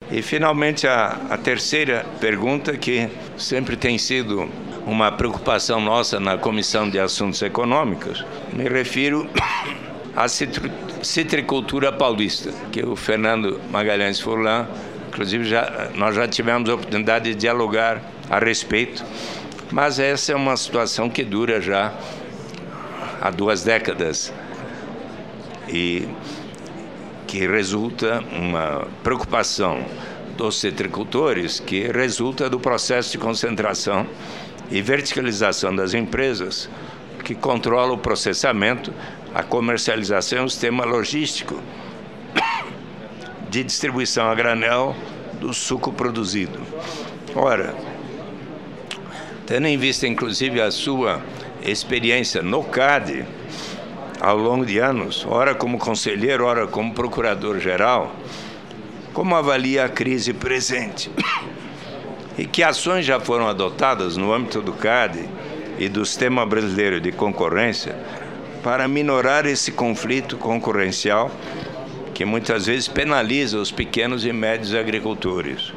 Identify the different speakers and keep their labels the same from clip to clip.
Speaker 1: E, finalmente, a terceira pergunta, que sempre tem sido uma preocupação nossa na Comissão de Assuntos Econômicos, me refiro à citricultura paulista, que o Fernando Magalhães Furlan, inclusive, nós já tivemos a oportunidade de dialogar a respeito, mas essa é uma situação que dura já há 2 décadas e que resulta uma preocupação dos citricultores, que resulta do processo de concentração e verticalização das empresas, que controla o processamento, a comercialização e o sistema logístico de distribuição a granel do suco produzido. Ora, tendo em vista, inclusive, a sua experiência no CADE, ao longo de anos, ora como conselheiro, ora como procurador-geral, como avalia a crise presente? E que ações já foram adotadas no âmbito do CADE e do Sistema Brasileiro de Concorrência para minorar esse conflito concorrencial que muitas vezes penaliza os pequenos e médios agricultores?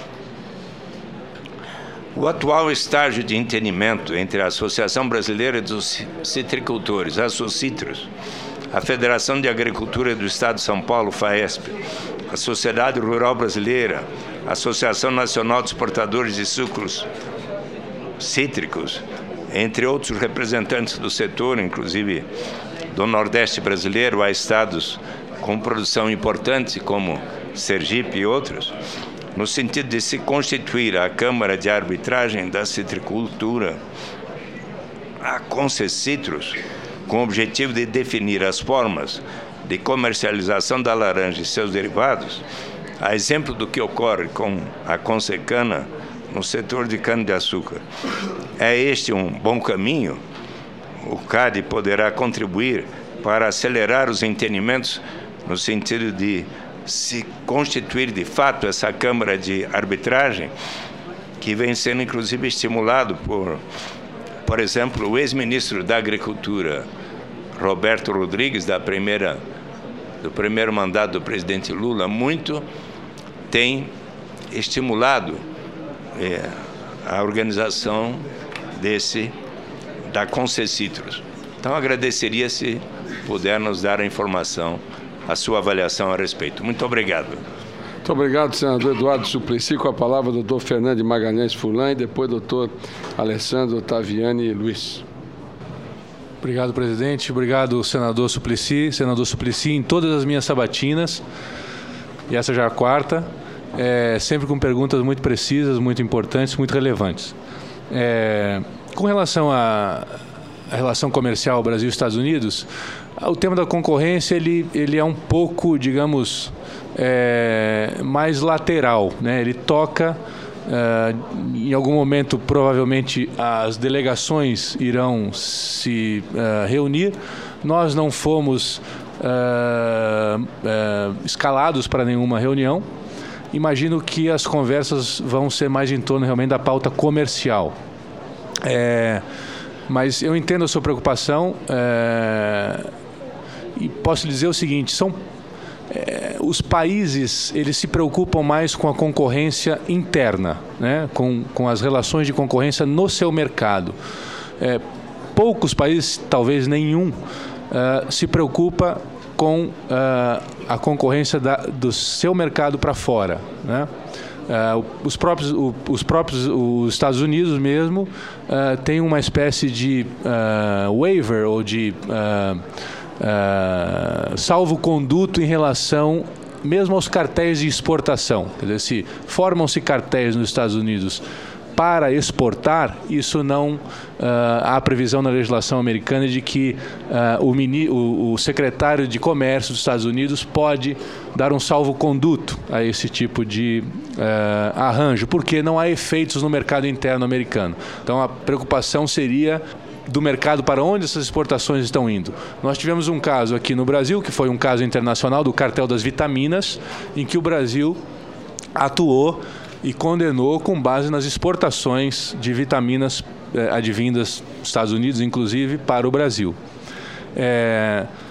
Speaker 1: O atual estágio de entendimento entre a Associação Brasileira dos Citricultores, a Socitros, a Federação de Agricultura do Estado de São Paulo, FAESP, a Sociedade Rural Brasileira, a Associação Nacional de Exportadores de Sucos Cítricos, entre outros representantes do setor, inclusive do Nordeste brasileiro, há estados com produção importante, como Sergipe e outros, no sentido de se constituir a Câmara de Arbitragem da Citricultura, a Concecitros, com o objetivo de definir as formas de comercialização da laranja e seus derivados, a exemplo do que ocorre com a Consecana no setor de cana-de-açúcar. É este um bom caminho? O CADE poderá contribuir para acelerar os entendimentos no sentido de se constituir de fato essa Câmara de Arbitragem, que vem sendo inclusive estimulado por exemplo, o ex-ministro da Agricultura, Roberto Rodrigues, do primeiro mandato do presidente Lula, muito tem estimulado a organização da Concecitros. Então, agradeceria se puder nos dar a informação, a sua avaliação a respeito. Muito obrigado.
Speaker 2: Muito obrigado, senador Eduardo Suplicy. Com a palavra, doutor Fernando Magalhães Furlan e depois doutor Alessandro Ottaviani Luiz.
Speaker 3: Obrigado, presidente. Obrigado, senador Suplicy. Senador Suplicy, em todas as minhas sabatinas, e essa já é a 4ª, sempre com perguntas muito precisas, muito importantes, muito relevantes. Com relação à relação comercial Brasil e Estados Unidos, o tema da concorrência ele é um pouco, digamos, mais lateral, né? Ele toca, em algum momento, provavelmente, as delegações irão se reunir. Nós não fomos escalados para nenhuma reunião. Imagino que as conversas vão ser mais em torno realmente da pauta comercial. Mas eu entendo a sua preocupação e posso dizer o seguinte: os países eles se preocupam mais com a concorrência interna, né? com as relações de concorrência no seu mercado. Poucos países, talvez nenhum, se preocupa com a concorrência do seu mercado para fora, né? Os Estados Unidos mesmo têm uma espécie de waiver ou de salvo-conduto em relação mesmo aos cartéis de exportação. Quer dizer, se formam-se cartéis nos Estados Unidos para exportar, isso não há previsão na legislação americana de que o secretário de Comércio dos Estados Unidos pode dar um salvo-conduto a esse tipo de arranjo, porque não há efeitos no mercado interno americano. Então, a preocupação seria do mercado para onde essas exportações estão indo. Nós tivemos um caso aqui no Brasil, que foi um caso internacional do cartel das vitaminas, em que o Brasil atuou e condenou com base nas exportações de vitaminas advindas dos Estados Unidos, inclusive, para o Brasil.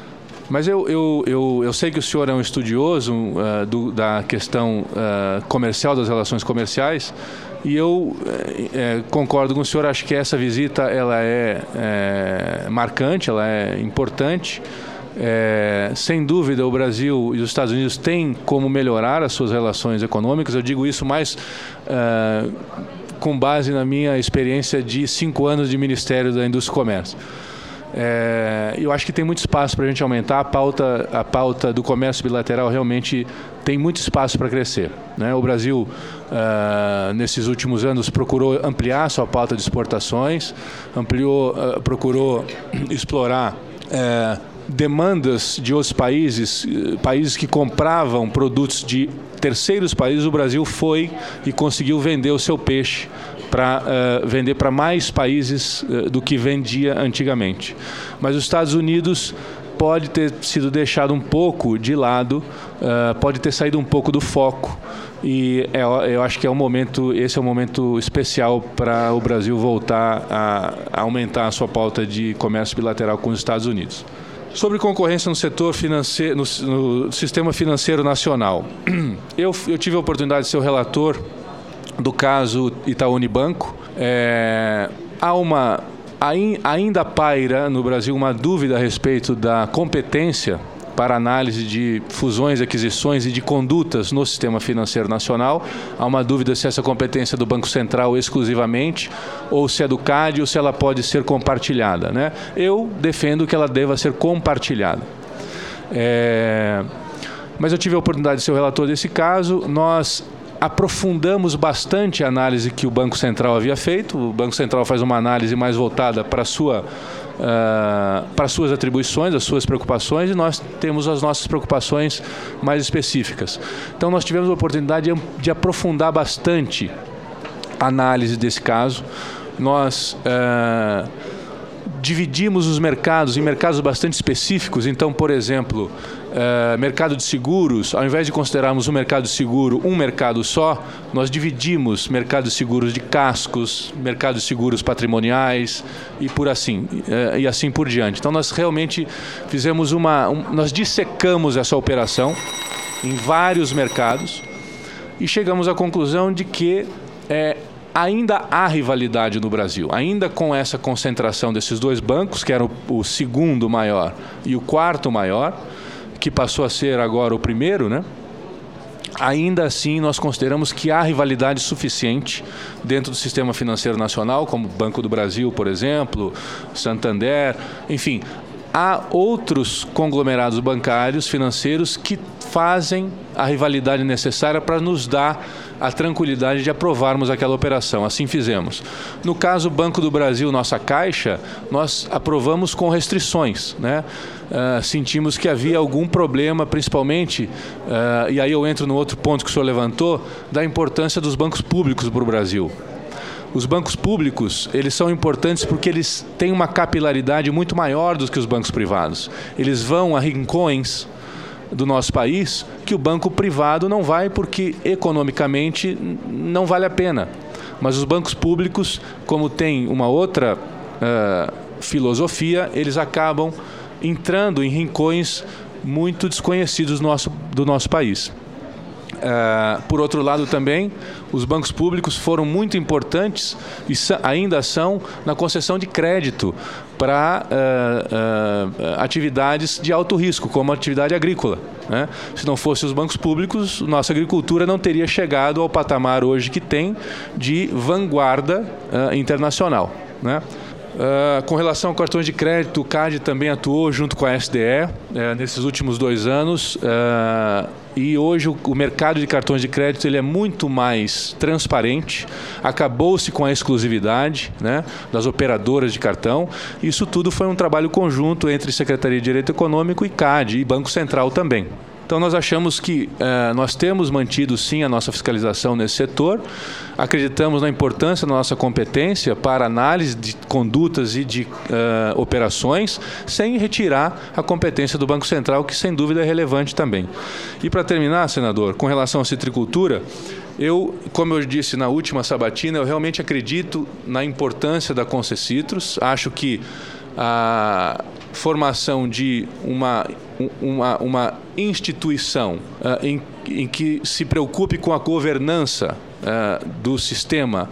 Speaker 3: Mas eu sei que o senhor é um estudioso da questão comercial, das relações comerciais, e eu concordo com o senhor. Acho que essa visita ela é marcante, ela é importante. Sem dúvida, o Brasil e os Estados Unidos têm como melhorar as suas relações econômicas. Eu digo isso mais com base na minha experiência de 5 anos de Ministério da Indústria e Comércio. Eu acho que tem muito espaço para a gente aumentar. A pauta do comércio bilateral realmente tem muito espaço para crescer, né? O Brasil, nesses últimos anos, procurou ampliar sua pauta de exportações, procurou explorar demandas de outros países que compravam produtos de terceiros países. O Brasil foi e conseguiu vender o seu peixe para vender para mais países do que vendia antigamente. Mas os Estados Unidos pode ter sido deixado um pouco de lado, pode ter saído um pouco do foco, e eu acho que esse é um momento especial para o Brasil voltar a aumentar a sua pauta de comércio bilateral com os Estados Unidos. Sobre concorrência no setor financeiro, no sistema financeiro nacional, eu tive a oportunidade de ser o relator do caso Itaú Unibanco. Ainda paira no Brasil uma dúvida a respeito da competência para análise de fusões, aquisições e de condutas no sistema financeiro nacional. Há uma dúvida se essa competência é do Banco Central exclusivamente, ou se é do CAD, ou se ela pode ser compartilhada, né? Eu defendo que ela deva ser compartilhada. Mas eu tive a oportunidade de ser o relator desse caso. Nós aprofundamos bastante a análise que o Banco Central havia feito. O Banco Central faz uma análise mais voltada para as suas atribuições, as suas preocupações, e nós temos as nossas preocupações mais específicas. Então nós tivemos a oportunidade de aprofundar bastante a análise desse caso. Nós dividimos os mercados em mercados bastante específicos. Então, por exemplo, mercado de seguros, ao invés de considerarmos o mercado de seguro um mercado só, nós dividimos mercado de seguros de cascos, mercado de seguros patrimoniais e assim por diante. Então nós realmente fizemos nós dissecamos essa operação em vários mercados e chegamos à conclusão de que ainda há rivalidade no Brasil, ainda com essa concentração desses dois bancos, que era o segundo maior e o quarto maior, que passou a ser agora o primeiro, né? Ainda assim, nós consideramos que há rivalidade suficiente dentro do sistema financeiro nacional, como o Banco do Brasil, por exemplo, Santander, enfim. Há outros conglomerados bancários, financeiros, que fazem a rivalidade necessária para nos dar a tranquilidade de aprovarmos aquela operação. Assim fizemos. No caso Banco do Brasil, nossa Caixa, nós aprovamos com restrições, né? Sentimos que havia algum problema, principalmente, e aí eu entro no outro ponto que o senhor levantou, da importância dos bancos públicos para o Brasil. Os bancos públicos, eles são importantes porque eles têm uma capilaridade muito maior do que os bancos privados. Eles vão a rincões do nosso país que o banco privado não vai, porque economicamente não vale a pena. Mas os bancos públicos, como tem uma outra filosofia, eles acabam entrando em rincões muito desconhecidos do nosso país. Por outro lado também, os bancos públicos foram muito importantes e ainda são na concessão de crédito para atividades de alto risco, como a atividade agrícola, né? Se não fossem os bancos públicos, nossa agricultura não teria chegado ao patamar hoje que tem de vanguarda internacional, né? Com relação a cartões de crédito, o CAD também atuou junto com a SDE nesses últimos 2 anos, e hoje o mercado de cartões de crédito ele é muito mais transparente. Acabou-se com a exclusividade, né, das operadoras de cartão. Isso tudo foi um trabalho conjunto entre Secretaria de Direito Econômico e CAD, e Banco Central também. Então nós achamos que nós temos mantido sim a nossa fiscalização nesse setor, acreditamos na importância da nossa competência para análise de condutas e de operações, sem retirar a competência do Banco Central, que sem dúvida é relevante também. E para terminar, senador, com relação à citricultura, como eu disse na última sabatina, eu realmente acredito na importância da Concecitrus. Acho que formação de uma instituição em que se preocupe com a governança do sistema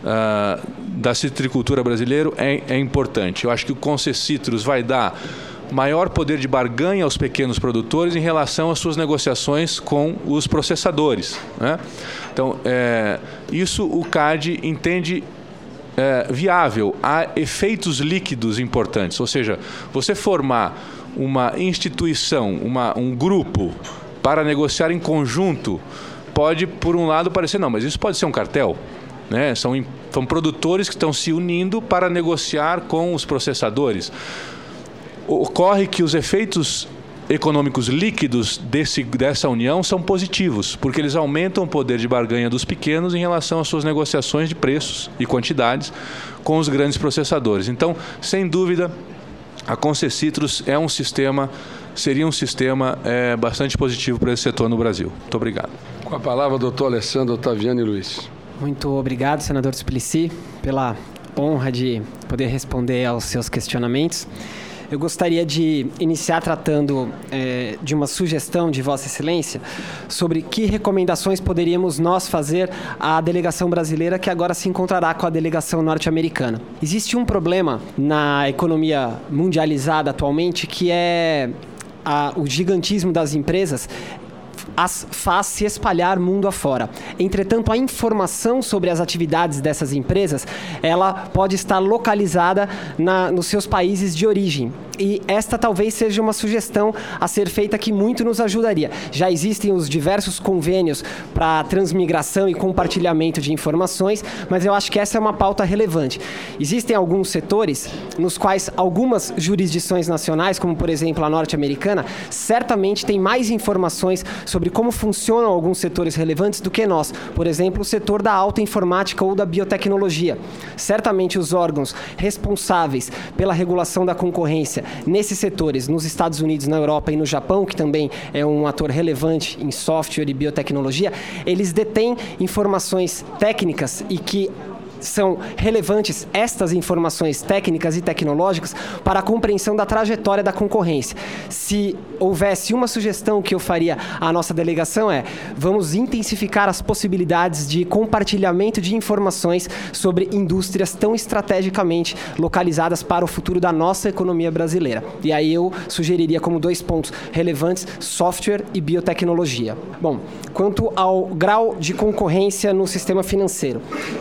Speaker 3: da citricultura brasileiro é importante. Eu acho que o Concessitrus vai dar maior poder de barganha aos pequenos produtores em relação às suas negociações com os processadores, né? Então, isso o CAD entende viável. Há efeitos líquidos importantes, ou seja, você formar uma instituição, um grupo para negociar em conjunto, pode, por um lado, parecer, não, mas isso pode ser um cartel, né? São produtores que estão se unindo para negociar com os processadores. Ocorre que os efeitos econômicos líquidos dessa união são positivos, porque eles aumentam o poder de barganha dos pequenos em relação às suas negociações de preços e quantidades com os grandes processadores. Então, sem dúvida, a Concessitrus seria um sistema bastante positivo para esse setor no Brasil. Muito obrigado.
Speaker 2: Com a palavra, doutor Alessandro Ottaviani Luiz.
Speaker 4: Muito obrigado, senador Suplicy, pela honra de poder responder aos seus questionamentos. Eu gostaria de iniciar tratando de uma sugestão de Vossa Excelência sobre que recomendações poderíamos nós fazer à delegação brasileira, que agora se encontrará com a delegação norte-americana. Existe um problema na economia mundializada atualmente, que é o gigantismo das empresas as faz se espalhar mundo afora. Entretanto, a informação sobre as atividades dessas empresas, ela pode estar localizada nos seus países de origem. E esta talvez seja uma sugestão a ser feita que muito nos ajudaria. Já existem os diversos convênios para transmigração e compartilhamento de informações, mas eu acho que essa é uma pauta relevante. Existem alguns setores nos quais algumas jurisdições nacionais, como por exemplo a norte-americana, certamente têm mais informações sobre como funcionam alguns setores relevantes do que nós. Por exemplo, o setor da alta informática ou da biotecnologia. Certamente os órgãos responsáveis pela regulação da concorrência nesses setores, nos Estados Unidos, na Europa e no Japão, que também é um ator relevante em software e biotecnologia, eles detêm informações técnicas e que são relevantes estas informações técnicas e tecnológicas para a compreensão da trajetória da concorrência. Se houvesse uma sugestão que eu faria à nossa delegação vamos intensificar as possibilidades de compartilhamento de informações sobre indústrias tão estrategicamente localizadas para o futuro da nossa economia brasileira. E aí eu sugeriria como 2 pontos relevantes, software e biotecnologia. Bom, quanto ao grau de concorrência no sistema financeiro,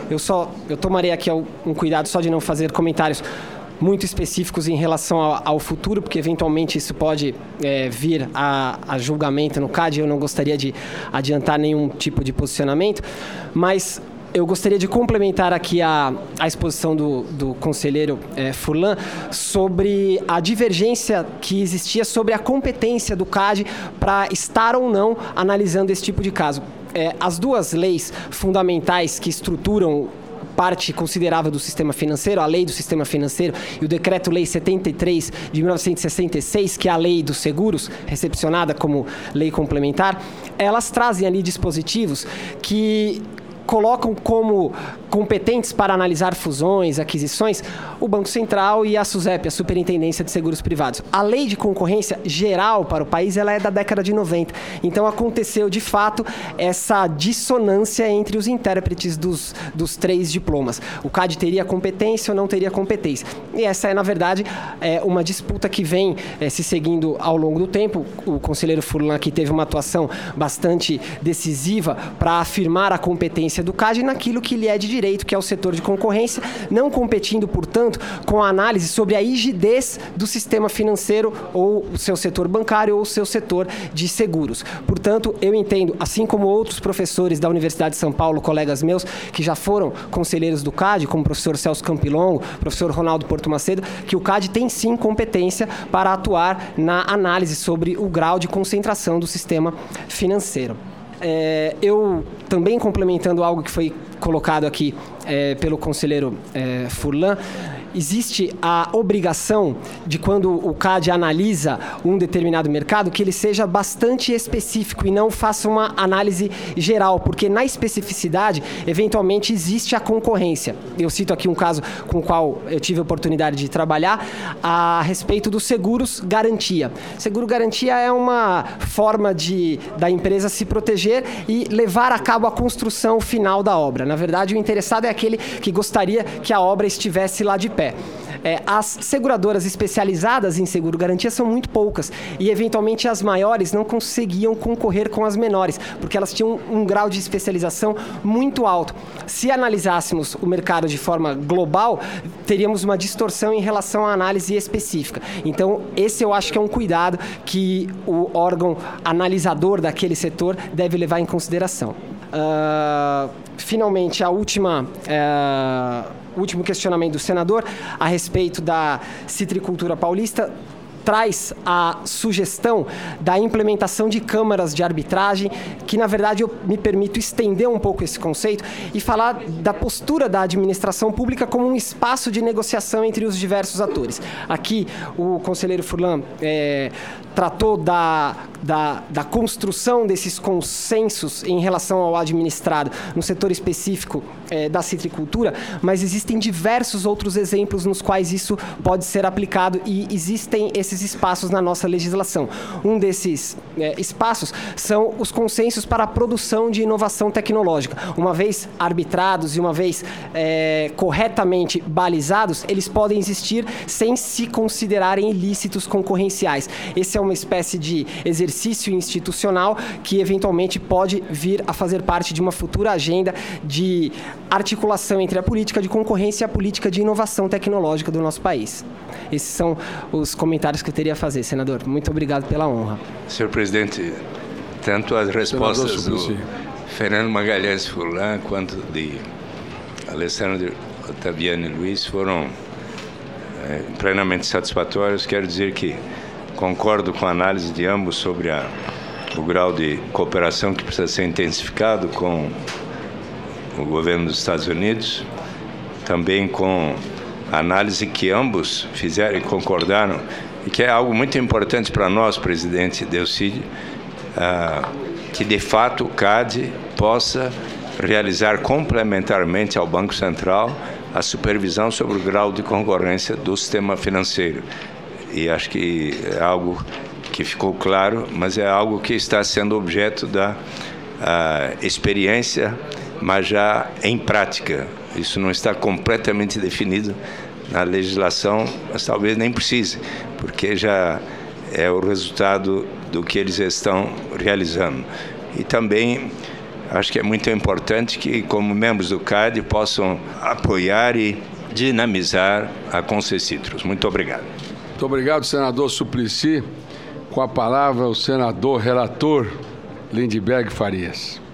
Speaker 4: eu tomarei aqui um cuidado só de não fazer comentários muito específicos em relação ao futuro, porque eventualmente isso pode vir a julgamento no CAD, eu não gostaria de adiantar nenhum tipo de posicionamento, mas eu gostaria de complementar aqui a exposição do conselheiro Furlan sobre a divergência que existia sobre a competência do CAD para estar ou não analisando esse tipo de caso. As duas leis fundamentais que estruturam parte considerável do sistema financeiro, a lei do sistema financeiro e o decreto-lei 73 de 1966, que é a lei dos seguros, recepcionada como lei complementar, elas trazem ali dispositivos que colocam como competentes para analisar fusões, aquisições, o Banco Central e a SUSEP, a Superintendência de Seguros Privados. A lei de concorrência geral para o país, ela é da década de 90. Então, aconteceu, de fato, essa dissonância entre os intérpretes dos 3 diplomas. O CAD teria competência ou não teria competência. E essa é, na verdade, uma disputa que vem se seguindo ao longo do tempo. O conselheiro Furlan aqui teve uma atuação bastante decisiva para afirmar a competência do CAD naquilo que lhe é de direito, que é o setor de concorrência, não competindo, portanto, com a análise sobre a rigidez do sistema financeiro ou o seu setor bancário ou o seu setor de seguros. Portanto, eu entendo, assim como outros professores da Universidade de São Paulo, colegas meus, que já foram conselheiros do CAD, como o professor Celso Campilongo, professor Ronaldo Porto Macedo, que o CAD tem sim competência para atuar na análise sobre o grau de concentração do sistema financeiro. Eu também complementando algo que foi colocado aqui pelo conselheiro Furlan, existe a obrigação de, quando o CAD analisa um determinado mercado, que ele seja bastante específico e não faça uma análise geral, porque na especificidade, eventualmente, existe a concorrência. Eu cito aqui um caso com o qual eu tive a oportunidade de trabalhar a respeito dos seguros garantia. Seguro garantia é uma forma da empresa se proteger e levar a cabo a construção final da obra. Na verdade, o interessado é aquele que gostaria que a obra estivesse lá de pé. As seguradoras especializadas em seguro garantia são muito poucas e, eventualmente, as maiores não conseguiam concorrer com as menores, porque elas tinham um grau de especialização muito alto. Se analisássemos o mercado de forma global, teríamos uma distorção em relação à análise específica. Então, esse eu acho que é um cuidado que o órgão analisador daquele setor deve levar em consideração. Finalmente, o último questionamento do senador a respeito da citricultura paulista traz a sugestão da implementação de câmaras de arbitragem, que, na verdade, eu me permito estender um pouco esse conceito e falar da postura da administração pública como um espaço de negociação entre os diversos atores. Aqui, o conselheiro Furlan tratou da construção desses consensos em relação ao administrado no setor específico da citricultura, mas existem diversos outros exemplos nos quais isso pode ser aplicado e existem esses espaços na nossa legislação. Um desses espaços são os consensos para a produção de inovação tecnológica. Uma vez arbitrados e uma vez corretamente balizados, eles podem existir sem se considerarem ilícitos concorrenciais. Esse é uma espécie de exercício institucional que, eventualmente, pode vir a fazer parte de uma futura agenda de articulação entre a política de concorrência e a política de inovação tecnológica do nosso país. Esses são os comentários que eu teria a fazer, senador. Muito obrigado pela honra.
Speaker 1: Senhor presidente, tanto as respostas do Fernando Magalhães Furlan quanto de Alessandro Ottaviani Luiz foram plenamente satisfatórias. Quero dizer que concordo com a análise de ambos sobre o grau de cooperação que precisa ser intensificado com o governo dos Estados Unidos, também com a análise que ambos fizeram e concordaram, e que é algo muito importante para nós, presidente Delcy, que de fato o CAD possa realizar complementarmente ao Banco Central a supervisão sobre o grau de concorrência do sistema financeiro. E acho que é algo que ficou claro, mas é algo que está sendo objeto da experiência, mas já em prática. Isso não está completamente definido na legislação, mas talvez nem precise, porque já é o resultado do que eles estão realizando. E também acho que é muito importante que, como membros do CAD, possam apoiar e dinamizar a Concecitrus. Muito obrigado.
Speaker 2: Muito obrigado, senador Suplicy. Com a palavra, o senador relator Lindbergh Farias.